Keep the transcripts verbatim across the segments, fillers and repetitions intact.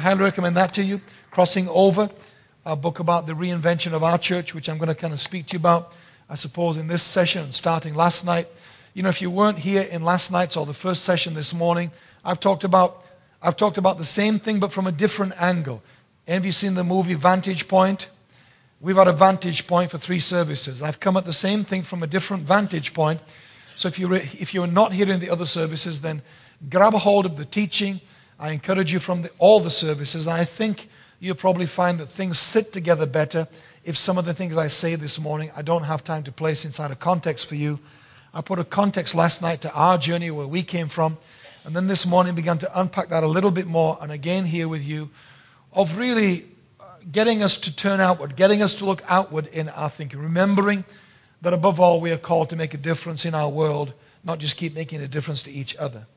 highly recommend that to you. Crossing Over, a book about the reinvention of our church, which I'm going to kind of speak to you about, I suppose, in this session, starting last night. You know, if you weren't here in last night's or the first session this morning, I've talked about I've talked about the same thing, but from a different angle. Any of you seen the movie Vantage Point? We've had a vantage point for three services. I've come at the same thing from a different vantage point. So if, you re- if you're not here in the other services, then grab a hold of the teaching. I encourage you from the, all the services. And I think you'll probably find that things sit together better if some of the things I say this morning, I don't have time to place inside a context for you. I put a context last night to our journey, where we came from. And then this morning began to unpack that a little bit more, and again here with you, of really getting us to turn outward, getting us to look outward in our thinking, remembering that above all we are called to make a difference in our world, not just keep making a difference to each other.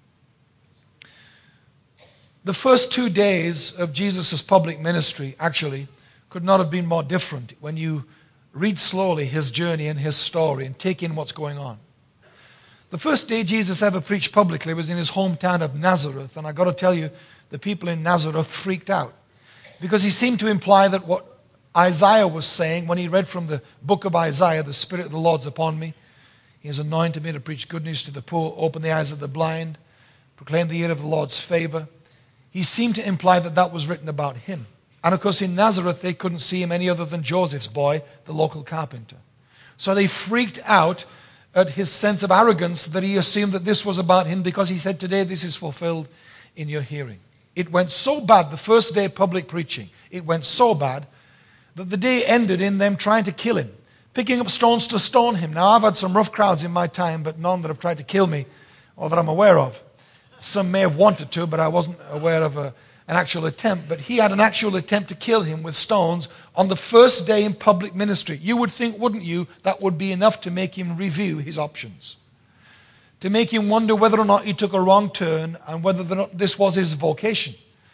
The first two days of Jesus' public ministry actually could not have been more different when you read slowly his journey and his story and take in what's going on. The first day Jesus ever preached publicly was in his hometown of Nazareth, and I got to tell you, the people in Nazareth freaked out, because he seemed to imply that what Isaiah was saying when he read from the book of Isaiah, "The Spirit of the Lord's upon me. He has anointed me to preach good news to the poor, open the eyes of the blind, proclaim the year of the Lord's favor." He seemed to imply that that was written about him. And of course in Nazareth they couldn't see him any other than Joseph's boy, the local carpenter. So they freaked out at his sense of arrogance that he assumed that this was about him, because he said, "Today this is fulfilled in your hearing." It went so bad, the first day of public preaching, it went so bad that the day ended in them trying to kill him, picking up stones to stone him. Now, I've had some rough crowds in my time, but none that have tried to kill me or that I'm aware of. Some may have wanted to, but I wasn't aware of a, an actual attempt. But he had an actual attempt to kill him with stones on the first day in public ministry. You would think, wouldn't you, that would be enough to make him review his options, to make him wonder whether or not he took a wrong turn and whether or not this was his vocation.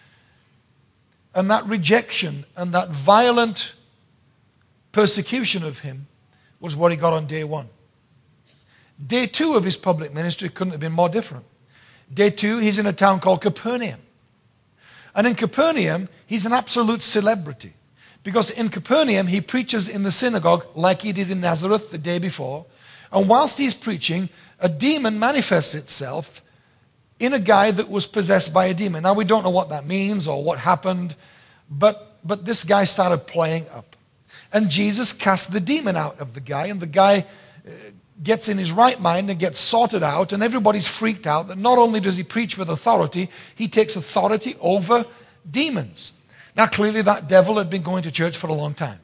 And that rejection and that violent persecution of him was what he got on day one. Day two of his public ministry couldn't have been more different. Day two, he's in a town called Capernaum. And in Capernaum, he's an absolute celebrity. Because in Capernaum, he preaches in the synagogue like he did in Nazareth the day before. And whilst he's preaching, a demon manifests itself in a guy that was possessed by a demon. Now, we don't know what that means or what happened, but, but this guy started playing up. And Jesus cast the demon out of the guy, and the guy uh, gets in his right mind and gets sorted out, and everybody's freaked out that not only does he preach with authority, he takes authority over demons. Now, clearly that devil had been going to church for a long time,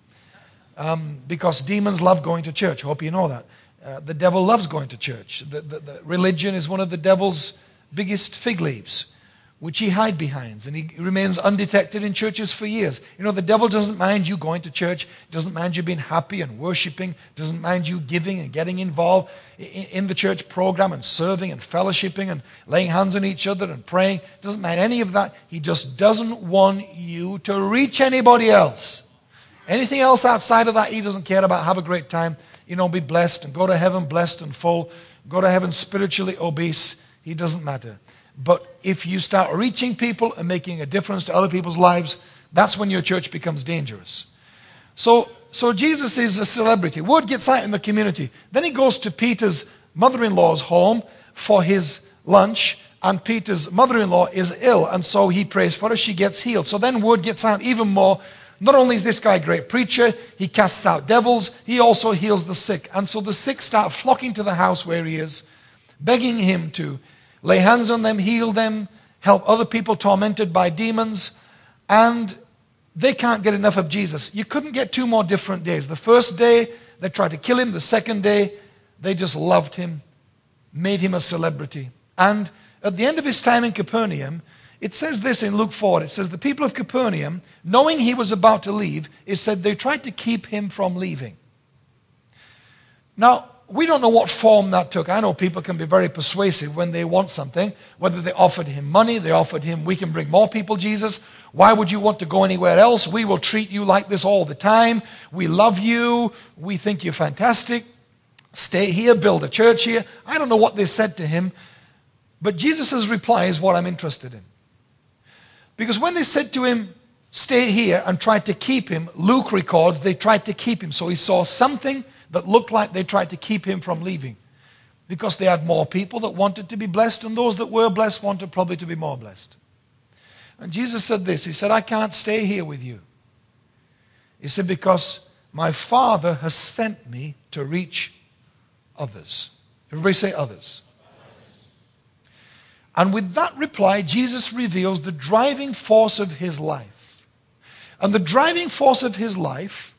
um, because demons love going to church. I hope you know that. Uh, the devil loves going to church. The, the, the religion is one of the devil's biggest fig leaves, which he hides behind, and he remains undetected in churches for years. You know, the devil doesn't mind you going to church, doesn't mind you being happy and worshiping, doesn't mind you giving and getting involved in, in the church program and serving and fellowshipping and laying hands on each other and praying. Doesn't mind any of that. He just doesn't want you to reach anybody else. Anything else outside of that, he doesn't care about. Have a great time. You know, be blessed and go to heaven blessed and full. Go to heaven spiritually obese. He doesn't matter. But if you start reaching people and making a difference to other people's lives, that's when your church becomes dangerous. So, so Jesus is a celebrity. Word gets out in the community. Then he goes to Peter's mother-in-law's home for his lunch, and Peter's mother-in-law is ill, and so he prays for her. She gets healed. So then word gets out even more. Not only is this guy a great preacher, he casts out devils, he also heals the sick. And so the sick start flocking to the house where he is, begging him to lay hands on them, heal them, help other people tormented by demons. And they can't get enough of Jesus. You couldn't get two more different days. The first day, they tried to kill him. The second day, they just loved him, made him a celebrity. And at the end of his time in Capernaum, it says this in Luke four. It says, the people of Capernaum, knowing he was about to leave, it said they tried to keep him from leaving. Now, we don't know what form that took. I know people can be very persuasive when they want something, whether they offered him money, they offered him, we can bring more people, Jesus. Why would you want to go anywhere else? We will treat you like this all the time. We love you. We think you're fantastic. Stay here, build a church here. I don't know what they said to him, but Jesus' reply is what I'm interested in. Because when they said to him, stay here, and tried to keep him, Luke records they tried to keep him. So he saw something that looked like they tried to keep him from leaving. Because they had more people that wanted to be blessed, and those that were blessed wanted probably to be more blessed. And Jesus said this, he said, I can't stay here with you. He said, because my Father has sent me to reach others. Everybody say others. And with that reply, Jesus reveals the driving force of his life. And the driving force of his life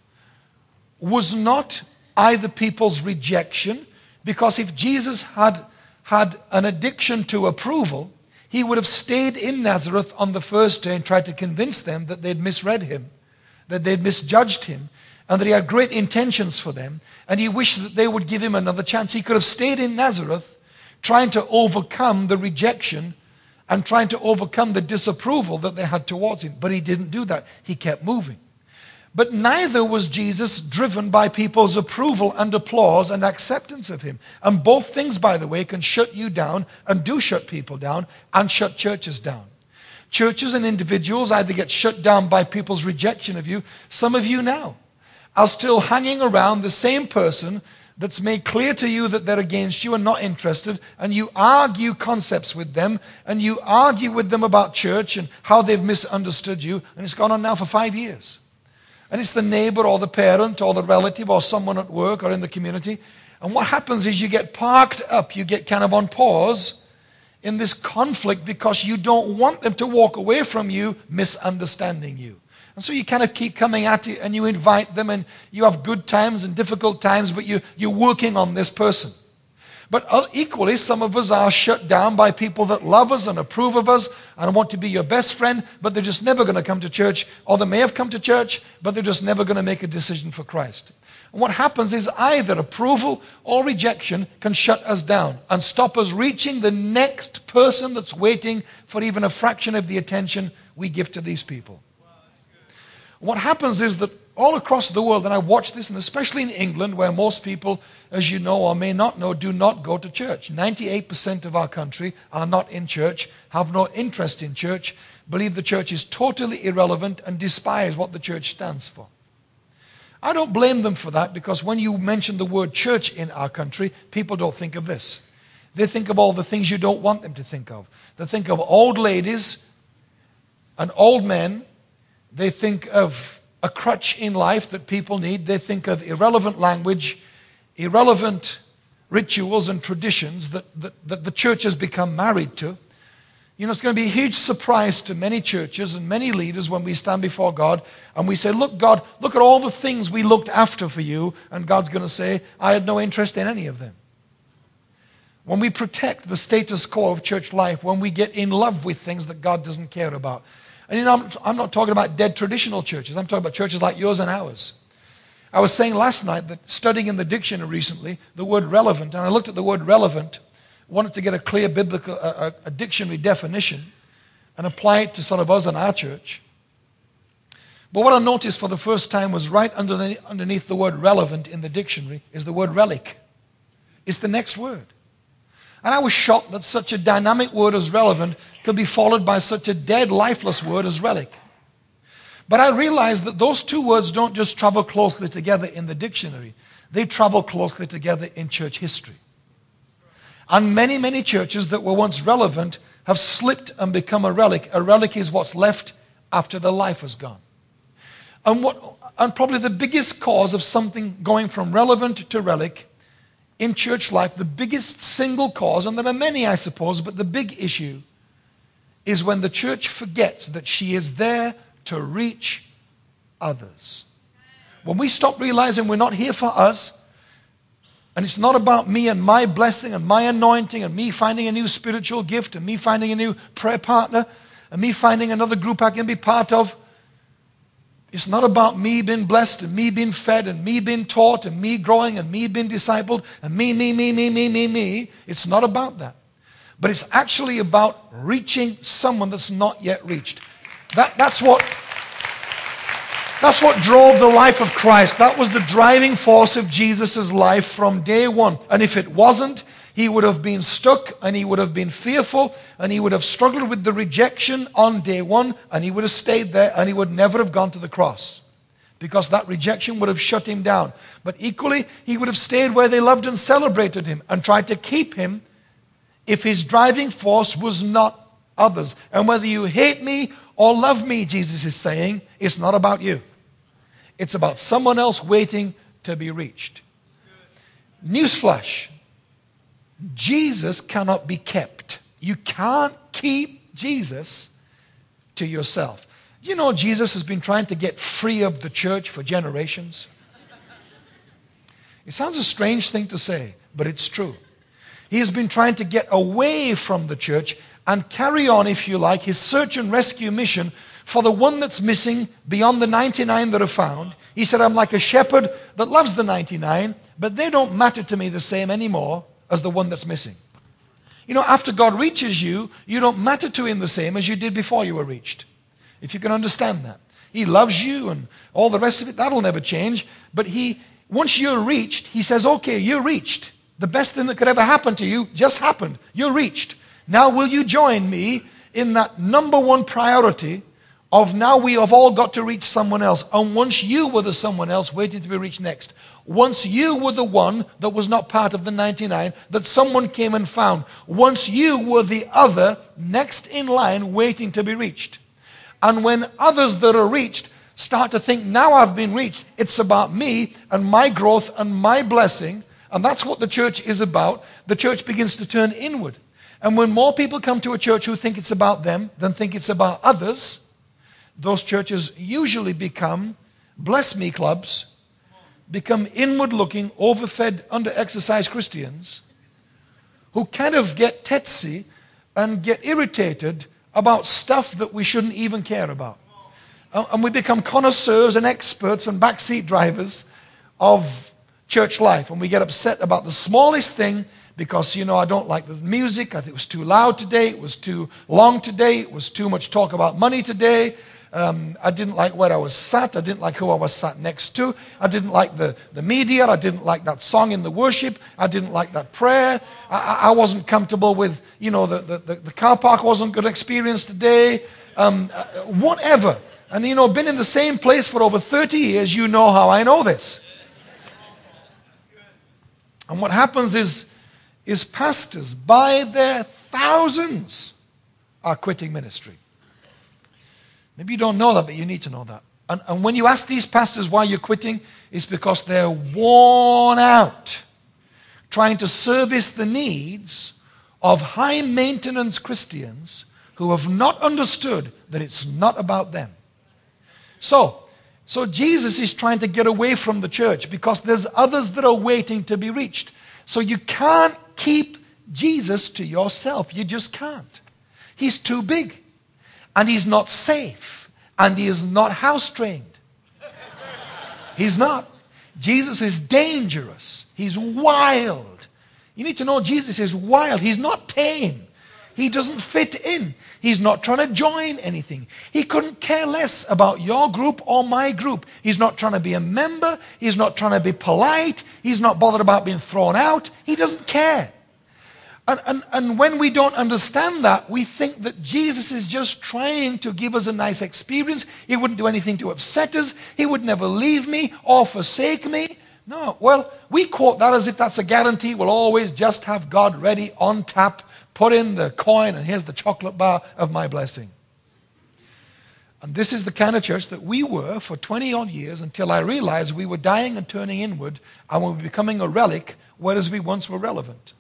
was not either people's rejection, because if Jesus had had an addiction to approval, he would have stayed in Nazareth on the first day and tried to convince them that they'd misread him, that they'd misjudged him, and that he had great intentions for them, and he wished that they would give him another chance. He could have stayed in Nazareth trying to overcome the rejection and trying to overcome the disapproval that they had towards him. But he didn't do that. He kept moving. But neither was Jesus driven by people's approval and applause and acceptance of him. And both things, by the way, can shut you down and do shut people down and shut churches down. Churches and individuals either get shut down by people's rejection of you. Some of you now are still hanging around the same person that's made clear to you that they're against you and not interested, and you argue concepts with them, and you argue with them about church and how they've misunderstood you, and it's gone on now for five years. And it's the neighbor or the parent or the relative or someone at work or in the community. And what happens is you get parked up, you get kind of on pause in this conflict because you don't want them to walk away from you misunderstanding you. And so you kind of keep coming at it and you invite them and you have good times and difficult times, but you, you're working on this person. But equally, some of us are shut down by people that love us and approve of us and want to be your best friend, but they're just never going to come to church. Or they may have come to church, but they're just never going to make a decision for Christ. And what happens is either approval or rejection can shut us down and stop us reaching the next person that's waiting for even a fraction of the attention we give to these people. What happens is that all across the world, and I watch this, and especially in England, where most people, as you know or may not know, do not go to church. ninety-eight percent of our country are not in church, have no interest in church, believe the church is totally irrelevant, and despise what the church stands for. I don't blame them for that, because when you mention the word church in our country, people don't think of this. They think of all the things you don't want them to think of. They think of old ladies and old men. They think of a crutch in life that people need. They think of irrelevant language, irrelevant rituals and traditions that, that, that the church has become married to. You know, it's going to be a huge surprise to many churches and many leaders when we stand before God and we say, look, God, look at all the things we looked after for you. And God's going to say, I had no interest in any of them. When we protect the status quo of church life, when we get in love with things that God doesn't care about. And you know, I'm, I'm not talking about dead traditional churches. I'm talking about churches like yours and ours. I was saying last night that studying in the dictionary recently, the word relevant, and I looked at the word relevant, wanted to get a clear biblical, a, a dictionary definition and apply it to sort of us and our church. But what I noticed for the first time was right underneath, underneath the word relevant in the dictionary is the word relic. It's the next word. And I was shocked that such a dynamic word as relevant could be followed by such a dead, lifeless word as relic. But I realized that those two words don't just travel closely together in the dictionary. They travel closely together in church history. And many, many churches that were once relevant have slipped and become a relic. A relic is what's left after the life has gone. And, what, and probably the biggest cause of something going from relevant to relic in church life, the biggest single cause, and there are many, I suppose, but the big issue is when the church forgets that she is there to reach others. When we stop realizing we're not here for us, and it's not about me and my blessing and my anointing and me finding a new spiritual gift and me finding a new prayer partner and me finding another group I can be part of. It's not about me being blessed and me being fed and me being taught and me growing and me being discipled and me, me, me, me, me, me, me. It's not about that. But it's actually about reaching someone that's not yet reached. That, that's what, that's what drove the life of Christ. That was the driving force of Jesus' life from day one. And if it wasn't, he would have been stuck, and he would have been fearful, and he would have struggled with the rejection on day one, and he would have stayed there, and he would never have gone to the cross, because that rejection would have shut him down. But equally, he would have stayed where they loved and celebrated him and tried to keep him if his driving force was not others. And whether you hate me or love me, Jesus is saying, it's not about you. It's about someone else waiting to be reached. Newsflash. Jesus cannot be kept. You can't keep Jesus to yourself. Do you know Jesus has been trying to get free of the church for generations? It sounds a strange thing to say, but it's true. He has been trying to get away from the church and carry on, if you like, his search and rescue mission for the one that's missing beyond the ninety-nine that are found. He said, I'm like a shepherd that loves the ninety-nine, but they don't matter to me the same anymore as the one that's missing. You know, after God reaches you, you don't matter to him the same as you did before you were reached. If you can understand that. He loves you and all the rest of it, that'll never change. But he, once you're reached, he says, okay, you're reached. The best thing that could ever happen to you just happened. You're reached. Now will you join me in that number one priority of now we have all got to reach someone else. And once you were the someone else waiting to be reached next. Once you were the one that was not part of the ninety-nine that someone came and found. Once you were the other next in line waiting to be reached. And when others that are reached start to think, now I've been reached, it's about me and my growth and my blessing, and that's what the church is about, the church begins to turn inward. And when more people come to a church who think it's about them than think it's about others, those churches usually become bless me clubs, become inward-looking, overfed, under-exercised Christians who kind of get tetsy and get irritated about stuff that we shouldn't even care about. And we become connoisseurs and experts and backseat drivers of church life. And we get upset about the smallest thing because, you know, I don't like the music. I think it was too loud today. It was too long today. It was too much talk about money today. Um, I didn't like where I was sat. I didn't like who I was sat next to. I didn't like the, the media. I didn't like that song in the worship. I didn't like that prayer. I, I wasn't comfortable with, you know, the, the, the car park wasn't a good experience today. Um, uh, whatever. And, you know, been in the same place for over thirty years. You know how I know this. And what happens is, is pastors, by their thousands, are quitting ministry. Maybe you don't know that, but you need to know that. And, and when you ask these pastors why you're quitting, it's because they're worn out trying to service the needs of high-maintenance Christians who have not understood that it's not about them. So, so Jesus is trying to get away from the church because there's others that are waiting to be reached. So you can't keep Jesus to yourself. You just can't. He's too big. And he's not safe. And he is not house-trained. He's not. Jesus is dangerous. He's wild. You need to know Jesus is wild. He's not tame. He doesn't fit in. He's not trying to join anything. He couldn't care less about your group or my group. He's not trying to be a member. He's not trying to be polite. He's not bothered about being thrown out. He doesn't care. And, and, and when we don't understand that, we think that Jesus is just trying to give us a nice experience. He wouldn't do anything to upset us. He would never leave me or forsake me. No, well, we quote that as if that's a guarantee. We'll always just have God ready on tap. Put in the coin and here's the chocolate bar of my blessing. And this is the kind of church that we were for twenty odd years until I realized we were dying and turning inward and we were becoming a relic, whereas we once were relevant.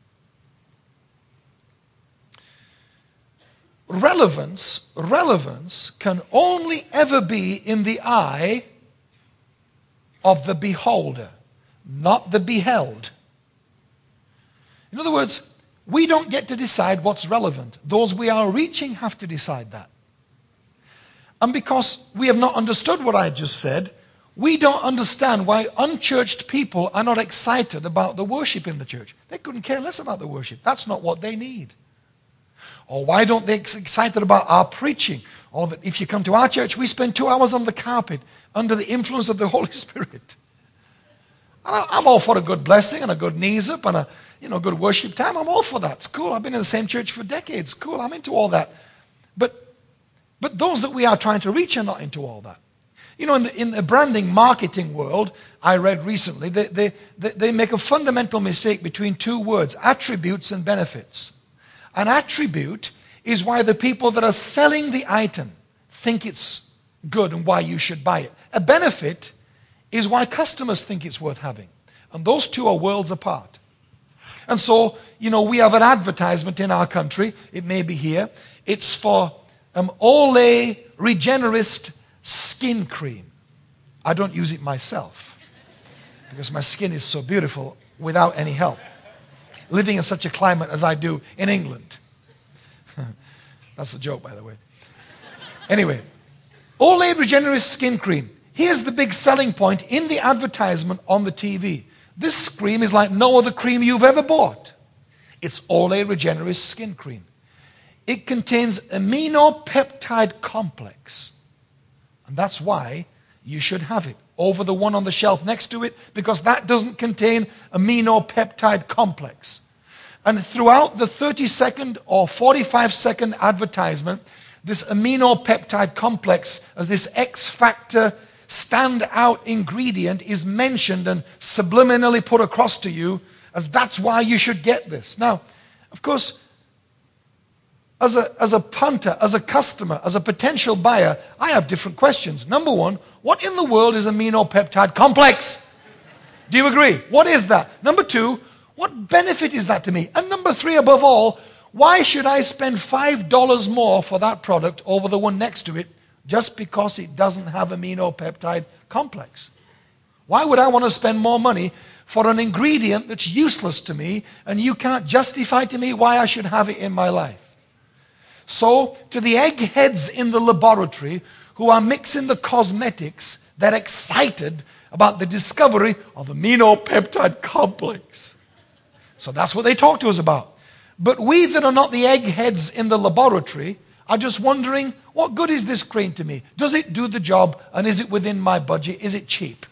Relevance, relevance can only ever be in the eye of the beholder, not the beheld. In other words, we don't get to decide what's relevant. Those we are reaching have to decide that. And because we have not understood what I just said, we don't understand why unchurched people are not excited about the worship in the church. They couldn't care less about the worship. That's not what they need. Or why don't they get excited about our preaching? Or that if you come to our church, we spend two hours on the carpet under the influence of the Holy Spirit. And I, I'm all for a good blessing and a good knees up and a you know good worship time. I'm all for that. It's cool. I've been in the same church for decades. Cool. I'm into all that. But but those that we are trying to reach are not into all that. You know, in the, in the branding marketing world, I read recently, they, they, they, they make a fundamental mistake between two words, attributes and benefits. An attribute is why the people that are selling the item think it's good and why you should buy it. A benefit is why customers think it's worth having. And those two are worlds apart. And so, you know, we have an advertisement in our country, it may be here, it's for um, Olay Regenerist skin cream. I don't use it myself because my skin is so beautiful without any help. Living in such a climate as I do in England. That's a joke, by the way. Anyway, Olay Regenerist skin cream. Here's the big selling point in the advertisement on the T V. This cream is like no other cream you've ever bought. It's Olay Regenerist skin cream. It contains aminopeptide complex. And that's why you should have it over the one on the shelf next to it, because that doesn't contain aminopeptide complex. And throughout the thirty second or forty-five second advertisement, this aminopeptide complex as this X factor stand-out ingredient is mentioned and subliminally put across to you as that's why you should get this. Now, of course, As a, as a punter, as a customer, as a potential buyer, I have different questions. Number one, what in the world is aminopeptide complex? Do you agree? What is that? Number two, what benefit is that to me? And number three, above all, why should I spend five dollars more for that product over the one next to it just because it doesn't have aminopeptide complex? Why would I want to spend more money for an ingredient that's useless to me and you can't justify to me why I should have it in my life? So, to the eggheads in the laboratory who are mixing the cosmetics, they're excited about the discovery of aminopeptide complex. So that's what they talk to us about. But we that are not the eggheads in the laboratory are just wondering, what good is this cream to me? Does it do the job? And is it within my budget? Is it cheap?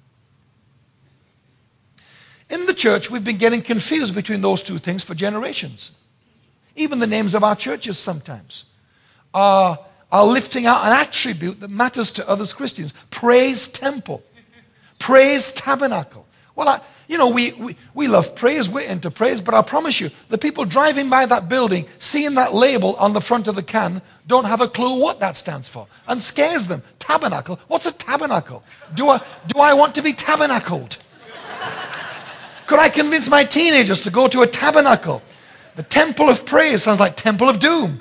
In the church, we've been getting confused between those two things for generations. Even the names of our churches sometimes are, are lifting out an attribute that matters to us Christians. Praise Temple. Praise Tabernacle. Well, I, you know, we, we, we love praise, we're into praise, but I promise you, the people driving by that building, seeing that label on the front of the can, don't have a clue what that stands for, and scares them. Tabernacle? What's a tabernacle? Do I, do I want to be tabernacled? Could I convince my teenagers to go to a tabernacle? The temple of praise sounds like temple of doom.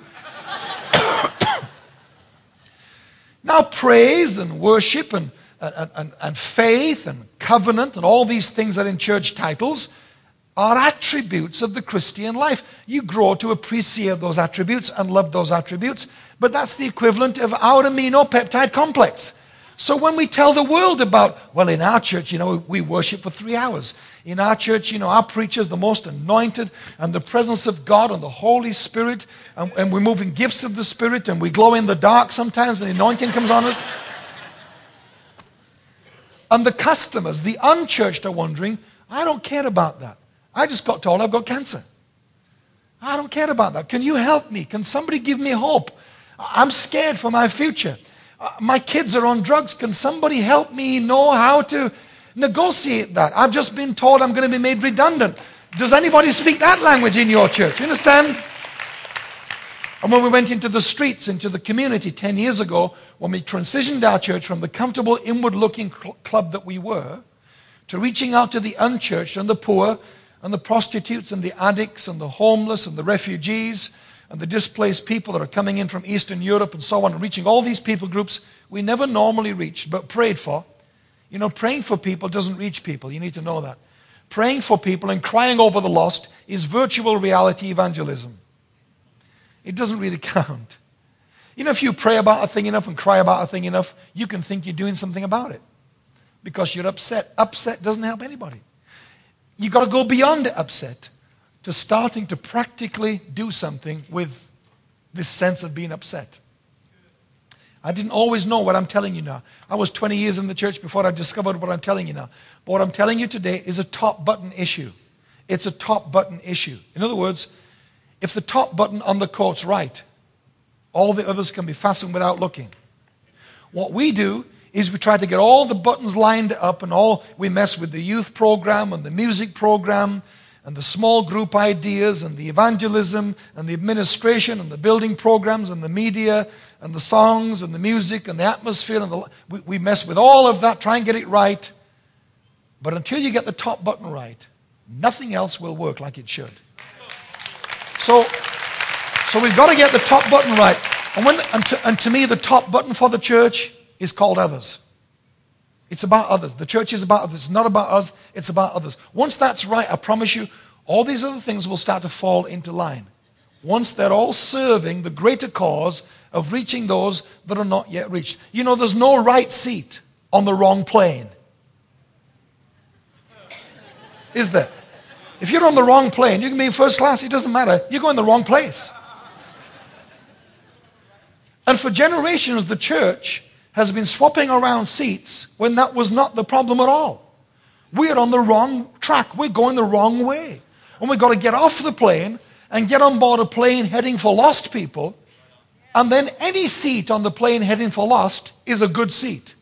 Now, praise and worship and, and, and, and faith and covenant and all these things that are in church titles are attributes of the Christian life. You grow to appreciate those attributes and love those attributes, but that's the equivalent of our aminopeptide complex. So when we tell the world about, well, in our church, you know, we worship for three hours. In our church, you know, our preacher's the most anointed, and the presence of God and the Holy Spirit, and, and we're moving gifts of the Spirit, and we glow in the dark sometimes when the anointing comes on us. And the customers, the unchurched, are wondering, I don't care about that. I just got told I've got cancer. I don't care about that. Can you help me? Can somebody give me hope? I'm scared for my future. Uh, my kids are on drugs. Can somebody help me know how to negotiate that? I've just been told I'm going to be made redundant. Does anybody speak that language in your church? You understand? And when we went into the streets, into the community ten years ago, when we transitioned our church from the comfortable inward-looking cl- club that we were, to reaching out to the unchurched and the poor and the prostitutes and the addicts and the homeless and the refugees and the displaced people that are coming in from Eastern Europe and so on, and reaching all these people groups we never normally reached, but prayed for. You know, praying for people doesn't reach people. You need to know that. Praying for people and crying over the lost is virtual reality evangelism. It doesn't really count. You know, if you pray about a thing enough and cry about a thing enough, you can think you're doing something about it because you're upset. Upset doesn't help anybody. You've got to go beyond upset to starting to practically do something with this sense of being upset. I didn't always know what I'm telling you now. I was twenty years in the church before I discovered what I'm telling you now. But what I'm telling you today is a top button issue. It's a top button issue. In other words, if the top button on the coat's right, all the others can be fastened without looking. What we do is we try to get all the buttons lined up, and all we mess with the youth program and the music program and the small group ideas and the evangelism and the administration and the building programs and the media and the songs and the music and the atmosphere. And the, we, we mess with all of that, try and get it right. But until you get the top button right, nothing else will work like it should. So, so we've got to get the top button right. And, when, and, to, and to me, the top button for the church is called others. It's about others. The church is about others. It's not about us. It's about others. Once that's right, I promise you, all these other things will start to fall into line. Once they're all serving the greater cause of reaching those that are not yet reached. You know, there's no right seat on the wrong plane. Is there? If you're on the wrong plane, you can be in first class, it doesn't matter. You're going the wrong place. And for generations, the church has been swapping around seats when that was not the problem at all. We're on the wrong track. We're going the wrong way. And we've got to get off the plane and get on board a plane heading for lost people. And then any seat on the plane heading for lost is a good seat.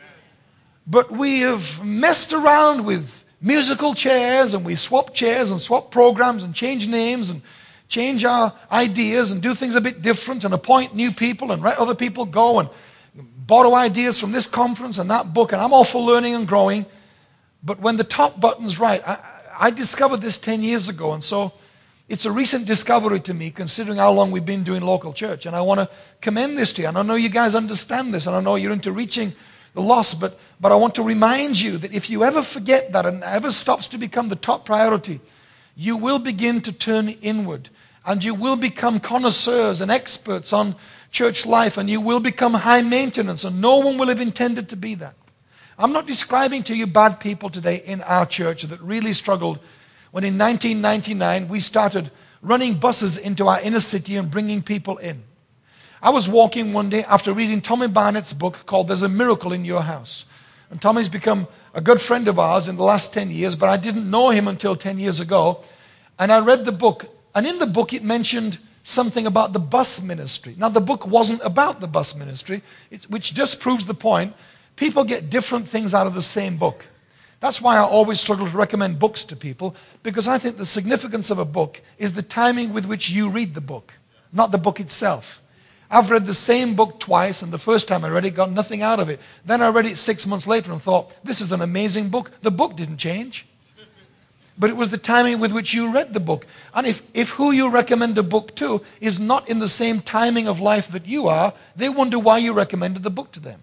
But we have messed around with musical chairs, and we swap chairs and swap programs and change names and change our ideas and do things a bit different and appoint new people and let other people go and borrow ideas from this conference and that book, and I'm all for learning and growing. But when the top button's right, I, I discovered this ten years ago, and so it's a recent discovery to me, considering how long we've been doing local church. And I want to commend this to you, and I know you guys understand this, and I know you're into reaching the lost, but, but I want to remind you that if you ever forget that and ever stops to become the top priority, you will begin to turn inward, and you will become connoisseurs and experts on church life, and you will become high maintenance, and no one will have intended to be that. I'm not describing to you bad people today in our church that really struggled when in nineteen ninety-nine we started running buses into our inner city and bringing people in. I was walking one day after reading Tommy Barnett's book called There's a Miracle in Your House. And Tommy's become a good friend of ours in the last ten years, but I didn't know him until ten years ago. And I read the book, and in the book it mentioned something about the bus ministry. Now, the book wasn't about the bus ministry, it's, which just proves the point. People get different things out of the same book. That's why I always struggle to recommend books to people, because I think the significance of a book is the timing with which you read the book, not the book itself. I've read the same book twice, and the first time I read it, got nothing out of it. Then I read it six months later and thought, this is an amazing book. The book didn't change. But it was the timing with which you read the book. And if, if who you recommend a book to is not in the same timing of life that you are, they wonder why you recommended the book to them.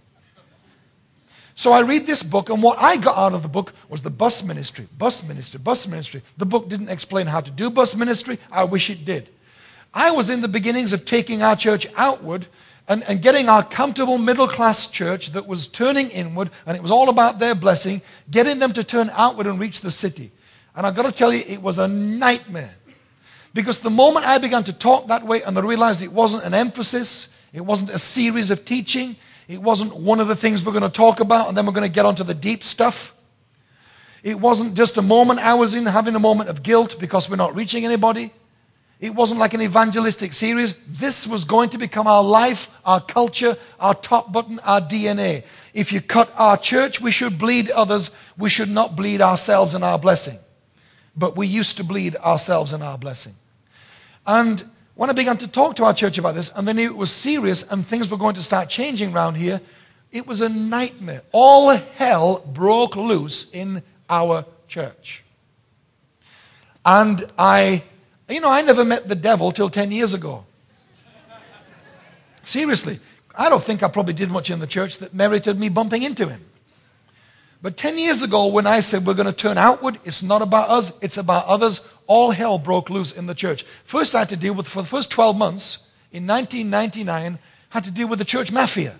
So I read this book, and what I got out of the book was the bus ministry, bus ministry, bus ministry. The book didn't explain how to do bus ministry. I wish it did. I was in the beginnings of taking our church outward and, and getting our comfortable middle-class church that was turning inward, and it was all about their blessing, getting them to turn outward and reach the city. And I've got to tell you, it was a nightmare. Because the moment I began to talk that way, and I realized it wasn't an emphasis, it wasn't a series of teaching, it wasn't one of the things we're going to talk about, and then we're going to get onto the deep stuff. It wasn't just a moment I was in, having a moment of guilt because we're not reaching anybody. It wasn't like an evangelistic series. This was going to become our life, our culture, our top button, our D N A. If you cut our church, we should bleed others. We should not bleed ourselves and our blessing. But we used to bleed ourselves and our blessing. And when I began to talk to our church about this, and then it was serious and things were going to start changing around here, it was a nightmare. All hell broke loose in our church. And I, you know, I never met the devil till ten years ago. Seriously. I don't think I probably did much in the church that merited me bumping into him. But ten years ago, when I said we're going to turn outward, it's not about us, it's about others, all hell broke loose in the church. First I had to deal with, for the first twelve months, in nineteen ninety-nine, had to deal with the church mafia.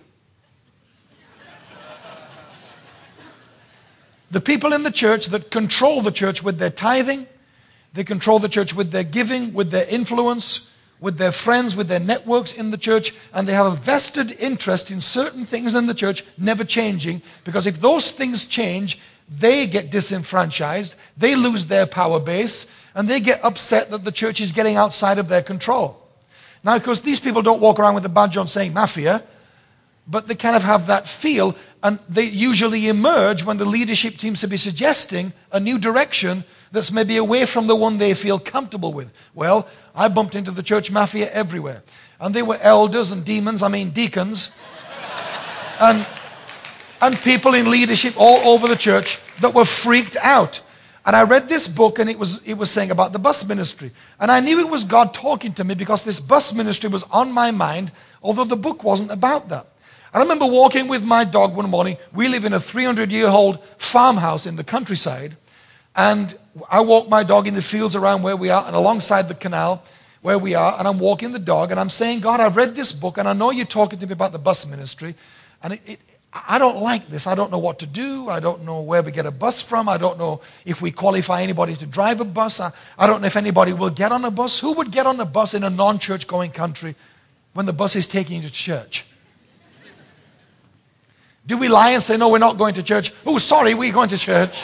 The people in the church that control the church with their tithing, they control the church with their giving, with their influence, with their friends, with their networks in the church, and they have a vested interest in certain things in the church never changing, because if those things change, they get disenfranchised, they lose their power base, and they get upset that the church is getting outside of their control. Now, of course, these people don't walk around with a badge on saying mafia, but they kind of have that feel, and they usually emerge when the leadership seems to be suggesting a new direction that's maybe away from the one they feel comfortable with. Well, I bumped into the church mafia everywhere. And they were elders and demons, I mean deacons, and, and people in leadership all over the church that were freaked out. And I read this book, and it was, it was saying about the bus ministry. And I knew it was God talking to me, because this bus ministry was on my mind, although the book wasn't about that. I remember walking with my dog one morning. We live in a three hundred year old farmhouse in the countryside. And I walk my dog in the fields around where we are and alongside the canal where we are. And I'm walking the dog and I'm saying, God, I've read this book and I know you're talking to me about the bus ministry. And it, it, I don't like this. I don't know what to do. I don't know where we get a bus from. I don't know if we qualify anybody to drive a bus. I, I don't know if anybody will get on a bus. Who would get on a bus in a non-church going country when the bus is taking you to church? Do we lie and say, no, we're not going to church? Oh, sorry, we're going to church.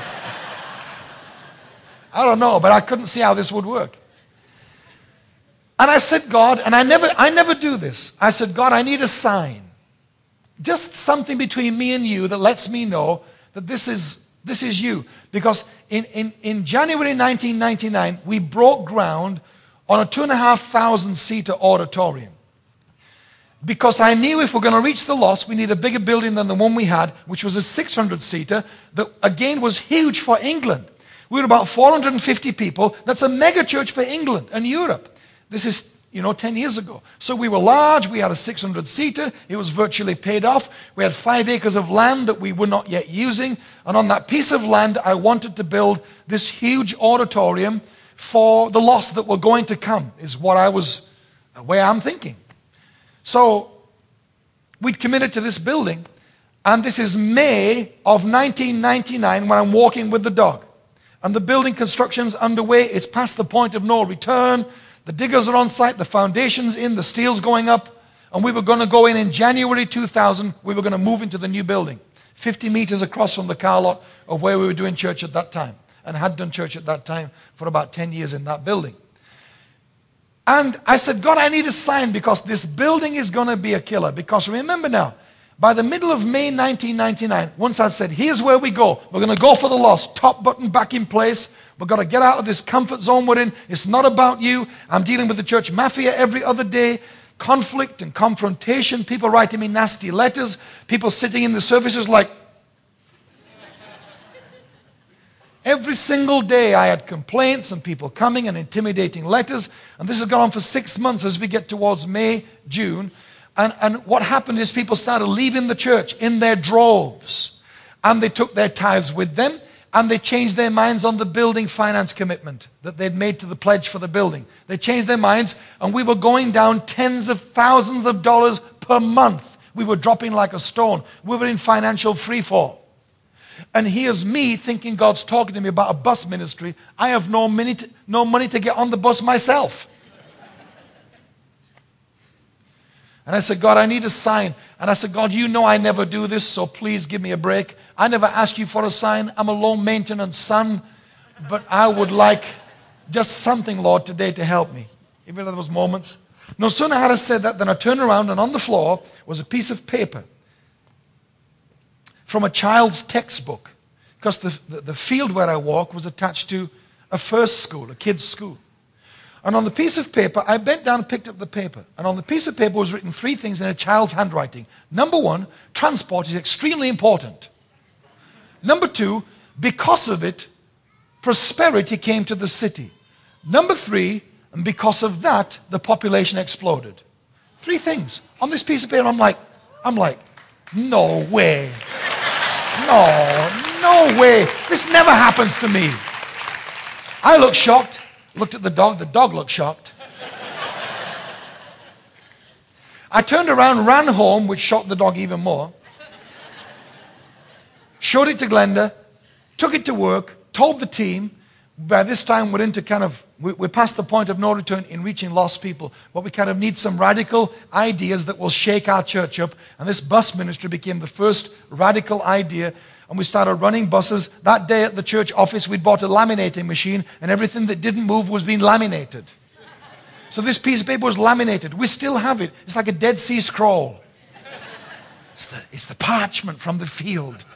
I don't know, but I couldn't see how this would work. And I said, God, and I never, I never do this. I said, God, I need a sign. Just something between me and you that lets me know that this is, this is you. Because in, in, in January nineteen ninety-nine, we broke ground on a two and a half thousand seater auditorium. Because I knew if we're going to reach the lost, we need a bigger building than the one we had, which was a six hundred seater, that again was huge for England. We were about four hundred fifty people. That's a mega church for England and Europe. This is, you know, ten years ago. So we were large. We had a six hundred seater. It was virtually paid off. We had five acres of land that we were not yet using. And on that piece of land, I wanted to build this huge auditorium for the lost that were going to come, is what I was, the way I'm thinking. So we'd committed to this building. And this is May of nineteen ninety-nine when I'm walking with the dog. And the building construction's underway. It's past the point of no return. The diggers are on site. The foundation's in. The steel's going up. And we were going to go in in January two thousand. We were going to move into the new building. fifty meters across from the car lot of where we were doing church at that time. And had done church at that time for about ten years in that building. And I said, God, I need a sign because this building is going to be a killer. Because remember now, by the middle of May nineteen ninety-nine, once I said, here's where we go. We're going to go for the lost. Top button back in place. We've got to get out of this comfort zone we're in. It's not about you. I'm dealing with the church mafia every other day. Conflict and confrontation. People writing me nasty letters. People sitting in the services like... Every single day I had complaints and people coming and intimidating letters. And this has gone on for six months as we get towards May, June. And, and what happened is people started leaving the church in their droves. And they took their tithes with them. And they changed their minds on the building finance commitment that they'd made to the pledge for the building. They changed their minds. And we were going down tens of thousands of dollars per month. We were dropping like a stone. We were in financial freefall. And here's me thinking God's talking to me about a bus ministry. I have no money to, no money to get on the bus myself. And I said, God, I need a sign. And I said, God, you know I never do this, so please give me a break. I never ask you for a sign. I'm a low-maintenance son, but I would like just something, Lord, today to help me. Even those moments. No sooner had I said that than I turned around and on the floor was a piece of paper from a child's textbook, because the, the, the field where I walk was attached to a first school, a kid's school. And on the piece of paper, I bent down and picked up the paper. And on the piece of paper was written three things in a child's handwriting. Number one, transport is extremely important. Number two, because of it, prosperity came to the city. Number three, and because of that, the population exploded. Three things. On this piece of paper, I'm like, I'm like, no way. No, no way. This never happens to me. I looked shocked. Looked at the dog. The dog looked shocked. I turned around, ran home, which shocked the dog even more. Showed it to Glenda. Took it to work. Told the team. By this time, we're into kind of We, we're past the point of no return in reaching lost people. But we kind of need some radical ideas that will shake our church up. And this bus ministry became the first radical idea. And we started running buses. That day at the church office, we'd bought a laminating machine, and everything that didn't move was being laminated. So this piece of paper was laminated. We still have it. It's like a Dead Sea Scroll. It's the, it's the parchment from the field.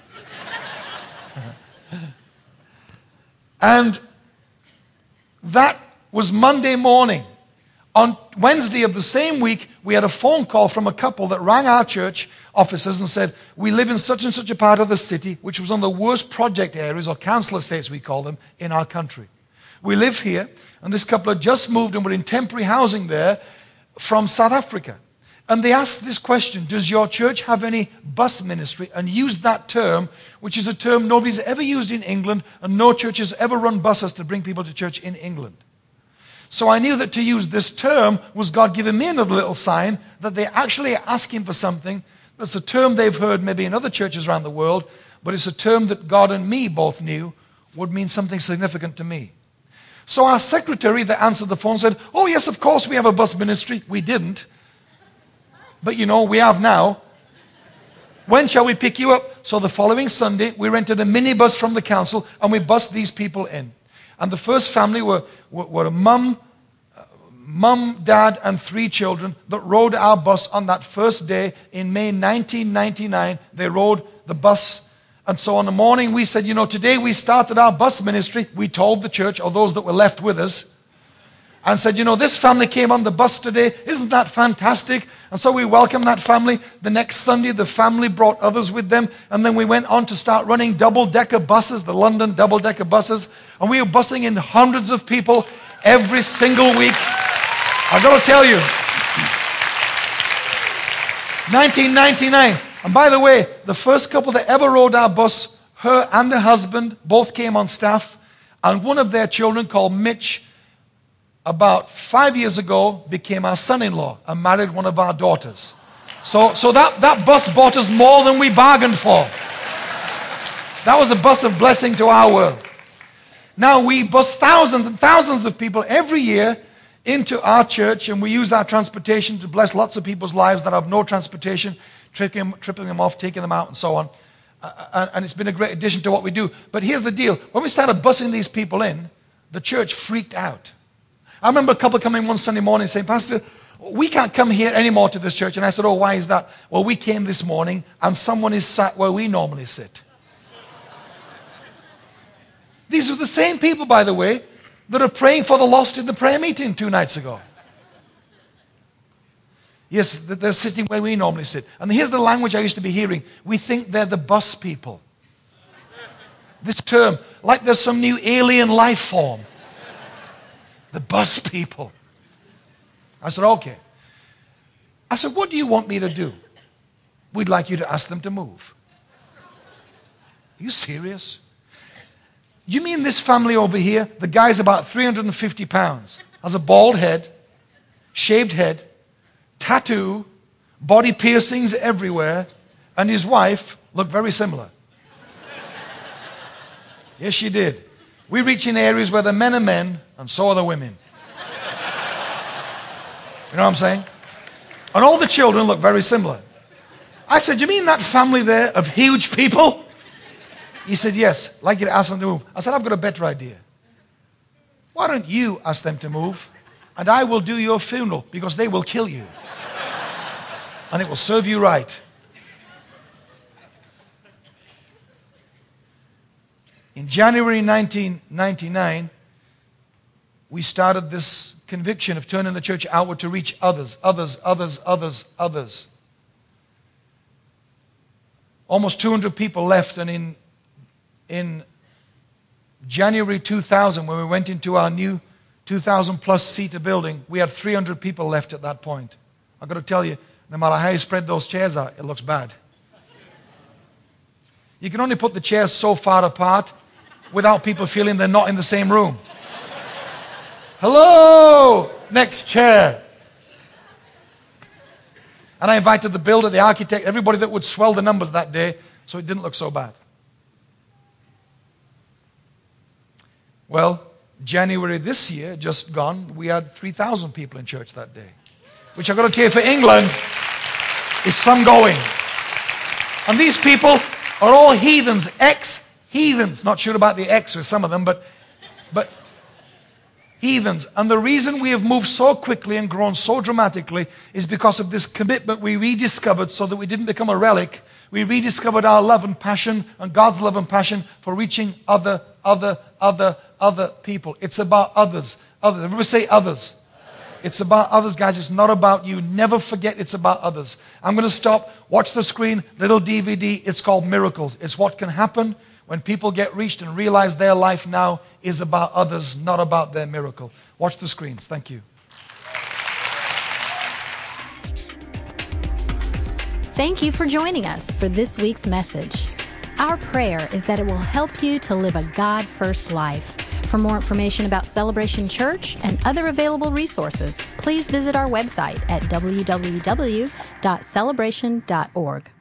And that was Monday morning. On Wednesday of the same week, we had a phone call from a couple that rang our church offices and said, we live in such and such a part of the city, which was one of the worst project areas, or council estates we call them, in our country. We live here, and this couple had just moved and were in temporary housing there from South Africa. And they asked this question, does your church have any bus ministry? And used that term, which is a term nobody's ever used in England, and no church has ever run buses to bring people to church in England. So I knew that to use this term was God giving me another little sign that they're actually asking for something that's a term they've heard maybe in other churches around the world, but it's a term that God and me both knew would mean something significant to me. So our secretary that answered the phone said, oh yes, of course we have a bus ministry. We didn't. But you know, we have now. When shall we pick you up? So the following Sunday, we rented a minibus from the council and we bussed these people in. And the first family were, were, were a mum, uh, mum, dad, and three children that rode our bus on that first day in May nineteen ninety-nine. They rode the bus. And so on the morning we said, you know, today we started our bus ministry. We told the church, or those that were left with us, and said, you know, this family came on the bus today. Isn't that fantastic? And so we welcomed that family. The next Sunday, the family brought others with them. And then we went on to start running double-decker buses, the London double-decker buses. And we were busing in hundreds of people every single week. I've got to tell you, nineteen ninety-nine. And by the way, the first couple that ever rode our bus, her and her husband, both came on staff. And one of their children, called Mitch, about five years ago, became our son-in-law and married one of our daughters. So, so that, that bus bought us more than we bargained for. That was a bus of blessing to our world. Now we bus thousands and thousands of people every year into our church, and we use our transportation to bless lots of people's lives that have no transportation, tripping, tripping them off, taking them out, and so on. Uh, and it's been a great addition to what we do. But here's the deal. When we started busing these people in, the church freaked out. I remember a couple coming one Sunday morning saying, Pastor, we can't come here anymore to this church. And I said, oh, why is that? Well, we came this morning and someone is sat where we normally sit. These are the same people, by the way, that are praying for the lost in the prayer meeting two nights ago. Yes, they're sitting where we normally sit. And here's the language I used to be hearing. We think they're the bus people. This term, like there's some new alien life form. The bus people. I said, okay. I said, what do you want me to do? We'd like you to ask them to move. Are you serious? You mean this family over here, the guy's about three hundred fifty pounds, has a bald head, shaved head, tattoo, body piercings everywhere, and his wife looked very similar. Yes, she did. We reach in areas where the men are men, and so are the women. You know what I'm saying? And all the children look very similar. I said, you mean that family there of huge people? He said, yes. I'd like you to ask them to move. I said, I've got a better idea. Why don't you ask them to move, and I will do your funeral, because they will kill you. And it will serve you right. In January nineteen ninety-nine, we started this conviction of turning the church outward to reach others, others, others, others, others. Almost two hundred people left, and in, in January two thousand, when we went into our new two thousand plus seater building, we had three hundred people left at that point. I've got to tell you, no matter how you spread those chairs out, it looks bad. You can only put the chairs so far apart without people feeling they're not in the same room. Hello, next chair. And I invited the builder, the architect, everybody that would swell the numbers that day, so it didn't look so bad. Well, January this year, just gone, we had three thousand people in church that day. Which I've got to tell you, for England, is some going. And these people are all heathens, ex-heathens. Not sure about the ex or some of them, but, but heathens. And the reason we have moved so quickly and grown so dramatically is because of this commitment we rediscovered, so that we didn't become a relic. We rediscovered our love and passion, and God's love and passion for reaching other, other, other, other people. It's about others. Others. Everybody say others. It's about others, guys. It's not about you. Never forget it's about others. I'm going to stop. Watch the screen. Little D V D. It's called Miracles. It's what can happen when people get reached and realize their life now is about others, not about their miracle. Watch the screens. Thank you. Thank you for joining us for this week's message. Our prayer is that it will help you to live a God-first life. For more information about Celebration Church and other available resources, please visit our website at w w w dot celebration dot org.